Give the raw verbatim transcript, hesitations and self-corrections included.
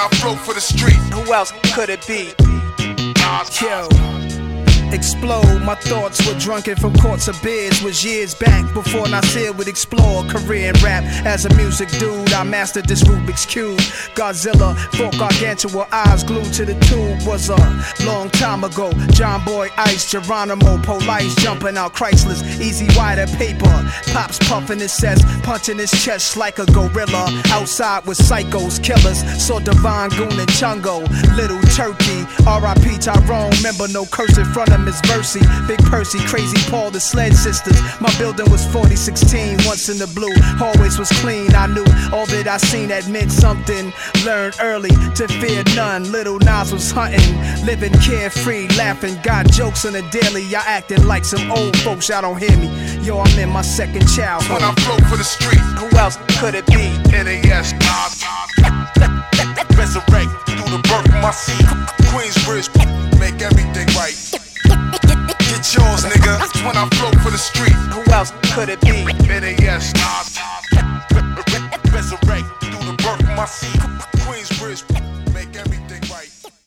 flow for the street. Who else could it be? Yo, explode. My thoughts were drunken from courts of beers. Was years back before Nasir would explore career in rap. As a music dude, I mastered this Rubik's Cube. Godzilla, four gargantua eyes glued to the tube. Was a long time ago. John Boy Ice, Geronimo, Police jumping out Chryslers. Easy wider paper. Pops puffing his chest, punching his chest like a gorilla. Outside with psychos, killers. Saw Divine Goon and Chungo. Little Turkey, R I P Tyrone. Remember no curse in front of Miss Versi, Big Percy, Crazy Paul, the Sled Sisters. My building was forty sixteen, once in the blue. Hallways was clean, I knew all that I seen that meant something. Learned early to fear none. Little Nas was hunting, living carefree, laughing. Got jokes on the daily, y'all acting like some old folks, y'all don't hear me. Yo, I'm in my second childhood. When I flow for the street, Who else could it be? N A S resurrect through the birth of my seed. Queensbridge, make everything right. Get yours, nigga. When I flow for the street, Who else could it be? N A S